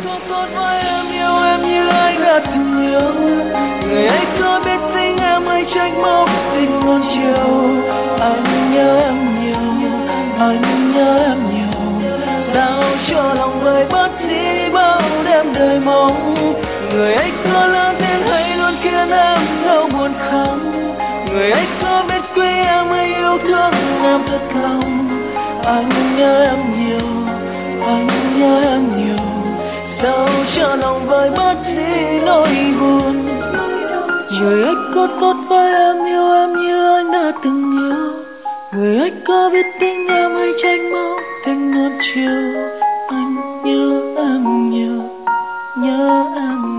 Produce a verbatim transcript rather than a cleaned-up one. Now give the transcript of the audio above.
có tốt với em, yêu em như anh đã từng yêu. Người ấy có biết tình em hay trách móc tình muôn chiều. Anh nhớ em nhiều, anh nhớ em nhiều. Sao cho lòng vơi bớt đi bao đêm đời mong. Người ấy có lớn tên hay luôn khiến em đau buồn không. Người ấy có biết quý em hay yêu thương em thật lòng. Anh nhớ em nhiều, anh nhớ em nhiều. Sao cho lòng vơi bớt đi nỗi buồn. Người ấy có tốt với em, yêu em như anh đã từng yêu. Người ấy có biết tình em hay trách móc tình muôn chiều. Anh nhớ em nhiều, nhớ em